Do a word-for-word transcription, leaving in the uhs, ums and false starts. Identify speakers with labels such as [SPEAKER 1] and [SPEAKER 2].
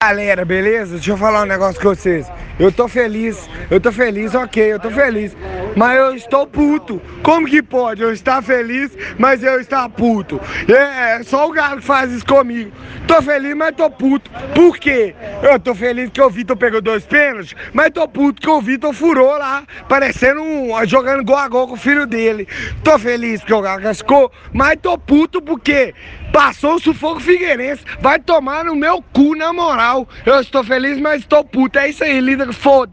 [SPEAKER 1] Galera, beleza? Deixa eu falar um negócio com vocês. Eu tô feliz, eu tô feliz, ok, eu tô feliz. Mas eu estou puto. Como que pode eu estar feliz, mas eu estar puto? É, é só o Galo que faz isso comigo. Tô feliz, mas tô puto. Por quê? Eu tô feliz que o Vitor pegou dois pênaltis, mas tô puto que o Vitor furou lá, parecendo um, jogando gol a gol com o filho dele. Tô feliz porque o Galo cascou, mas tô puto porque passou o sufoco Figueirense. Vai tomar no meu cu, na moral. Eu estou feliz, mas estou puto. É isso aí, líder. Foda.